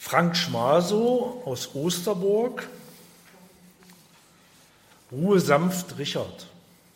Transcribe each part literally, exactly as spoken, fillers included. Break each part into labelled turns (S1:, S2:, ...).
S1: Frank Schmasow aus Osterburg. Ruhe sanft, Richard.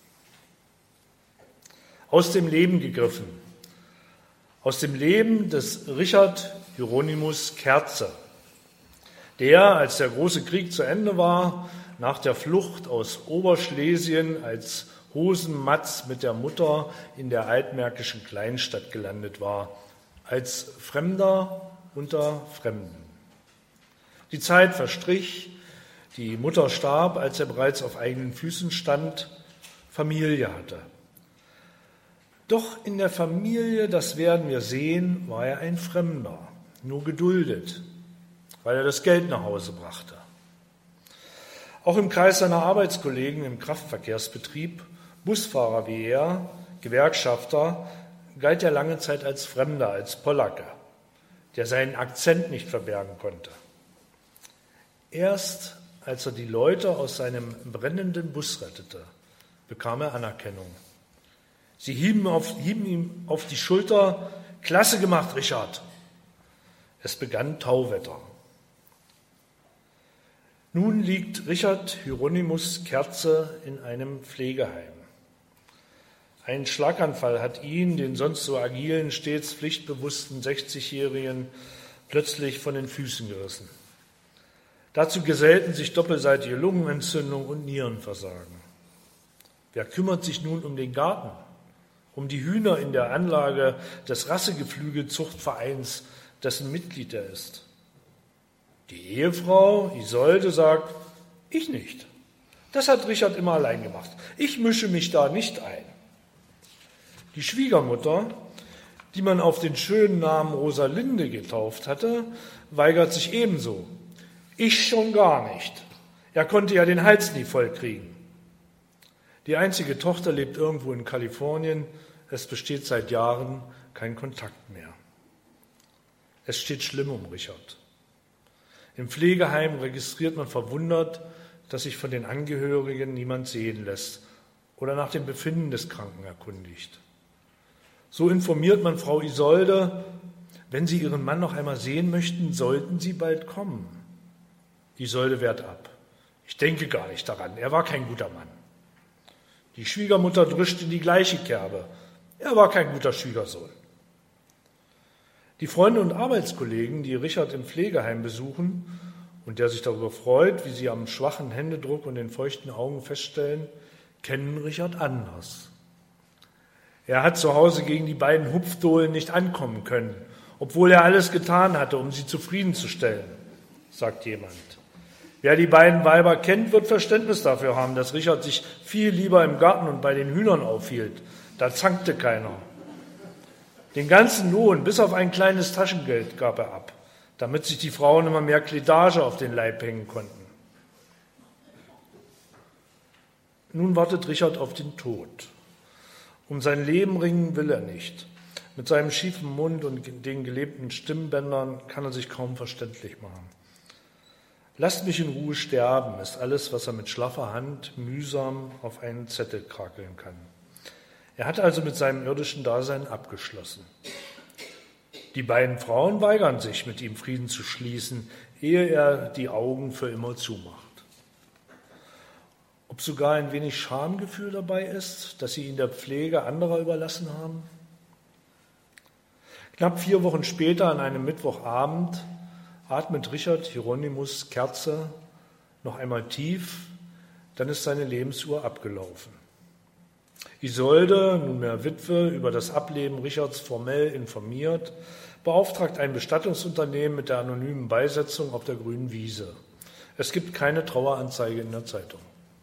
S1: Aus dem Leben gegriffen. Aus dem Leben des Richard Hieronymus Kerze, der, als der große Krieg zu Ende war, nach der Flucht aus Oberschlesien als Hosenmatz mit der Mutter in der altmärkischen Kleinstadt gelandet war, als Fremder unter Fremden. Die Zeit verstrich, die Mutter starb, als er bereits auf eigenen Füßen stand, Familie hatte. Doch in der Familie, das werden wir sehen, war er ein Fremder, nur geduldet, weil er das Geld nach Hause brachte. Auch im Kreis seiner Arbeitskollegen im Kraftverkehrsbetrieb, Busfahrer wie er, Gewerkschafter, galt er lange Zeit als Fremder, als Polacke, der seinen Akzent nicht verbergen konnte. Erst als er die Leute aus seinem brennenden Bus rettete, bekam er Anerkennung. Sie hieben, auf, hieben ihm auf die Schulter: Klasse gemacht, Richard. Es begann Tauwetter. Nun liegt Richard Hieronymus Kerze in einem Pflegeheim. Ein Schlaganfall hat ihn, den sonst so agilen, stets pflichtbewussten sechzigjährigen, plötzlich von den Füßen gerissen. Dazu gesellten sich doppelseitige Lungenentzündung und Nierenversagen. Wer kümmert sich nun um den Garten, um die Hühner in der Anlage des Rassegeflügelzuchtvereins, dessen Mitglied er ist? Die Ehefrau Isolde sagt: Ich nicht. Das hat Richard immer allein gemacht. Ich mische mich da nicht ein. Die Schwiegermutter, die man auf den schönen Namen Rosalinde getauft hatte, weigert sich ebenso. Ich schon gar nicht. Er konnte ja den Hals nie voll kriegen. Die einzige Tochter lebt irgendwo in Kalifornien. Es besteht seit Jahren kein Kontakt mehr. Es steht schlimm um Richard. Im Pflegeheim registriert man verwundert, dass sich von den Angehörigen niemand sehen lässt oder nach dem Befinden des Kranken erkundigt. So informiert man Frau Isolde: Wenn Sie Ihren Mann noch einmal sehen möchten, sollten Sie bald kommen. Isolde wehrt ab. Ich denke gar nicht daran, er war kein guter Mann. Die Schwiegermutter drischt in die gleiche Kerbe. Er war kein guter Schwiegersohn. Die Freunde und Arbeitskollegen, die Richard im Pflegeheim besuchen und der sich darüber freut, wie sie am schwachen Händedruck und den feuchten Augen feststellen, kennen Richard anders. Er hat zu Hause gegen die beiden Hupfdohlen nicht ankommen können, obwohl er alles getan hatte, um sie zufriedenzustellen, sagt jemand. Wer die beiden Weiber kennt, wird Verständnis dafür haben, dass Richard sich viel lieber im Garten und bei den Hühnern aufhielt. Da zankte keiner. Den ganzen Lohn, bis auf ein kleines Taschengeld, gab er ab, damit sich die Frauen immer mehr Kleidage auf den Leib hängen konnten. Nun wartet Richard auf den Tod. Um sein Leben ringen will er nicht. Mit seinem schiefen Mund und den gelähmten Stimmbändern kann er sich kaum verständlich machen. Lasst mich in Ruhe sterben, ist alles, was er mit schlaffer Hand mühsam auf einen Zettel krakeln kann. Er hat also mit seinem irdischen Dasein abgeschlossen. Die beiden Frauen weigern sich, mit ihm Frieden zu schließen, ehe er die Augen für immer zumacht. Ob sogar ein wenig Schamgefühl dabei ist, dass sie ihn der Pflege anderer überlassen haben? Knapp vier Wochen später, an einem Mittwochabend, atmet Richard Hieronymus Kerze noch einmal tief, dann ist seine Lebensuhr abgelaufen. Isolde, nunmehr Witwe, über das Ableben Richards formell informiert, beauftragt ein Bestattungsunternehmen mit der anonymen Beisetzung auf der grünen Wiese. Es gibt keine Traueranzeige in der Zeitung.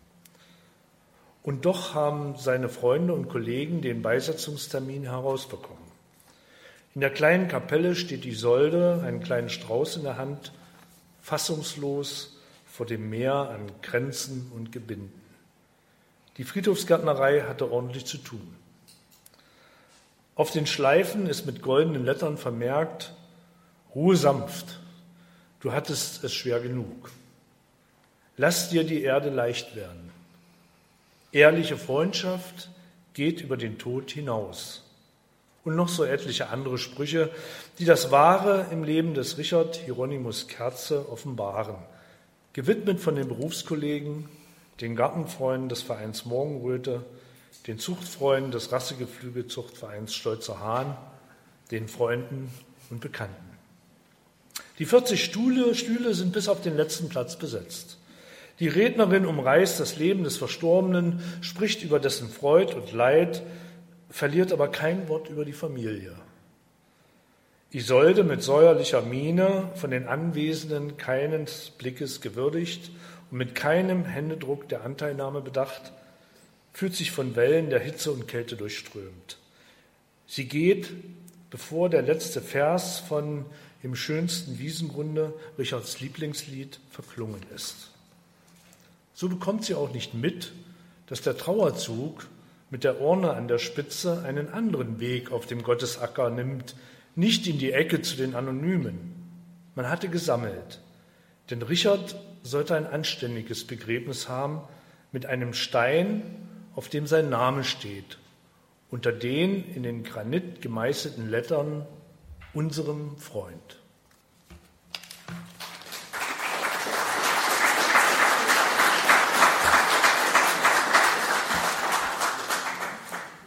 S1: Und doch haben seine Freunde und Kollegen den Beisetzungstermin herausbekommen. In der kleinen Kapelle steht Isolde, einen kleinen Strauß in der Hand, fassungslos vor dem Meer an Kränzen und Gebinden. Die Friedhofsgärtnerei hatte ordentlich zu tun. Auf den Schleifen ist mit goldenen Lettern vermerkt: Ruhe sanft, du hattest es schwer genug. Lass dir die Erde leicht werden. Ehrliche Freundschaft geht über den Tod hinaus. und noch so etliche andere Sprüche, die das Wahre im Leben des Richard Hieronymus Kerze offenbaren. Gewidmet von den Berufskollegen, den Gartenfreunden des Vereins Morgenröte, den Zuchtfreunden des Rassegeflügelzuchtvereins Stolzer Hahn, den Freunden und Bekannten. Die vierzig Stühle, Stühle sind bis auf den letzten Platz besetzt. Die Rednerin umreißt das Leben des Verstorbenen, spricht über dessen Freud und Leid, verliert aber kein Wort über die Familie. Isolde mit säuerlicher Miene, von den Anwesenden keines Blickes gewürdigt und mit keinem Händedruck der Anteilnahme bedacht, fühlt sich von Wellen der Hitze und Kälte durchströmt. Sie geht, bevor der letzte Vers von Im schönsten Wiesengrunde, Richards Lieblingslied, verklungen ist. So bekommt sie auch nicht mit, dass der Trauerzug mit der Urne an der Spitze einen anderen Weg auf dem Gottesacker nimmt, nicht in die Ecke zu den Anonymen. Man hatte gesammelt, denn Richard sollte ein anständiges Begräbnis haben mit einem Stein, auf dem sein Name steht, unter den in den Granit gemeißelten Lettern unserem Freund.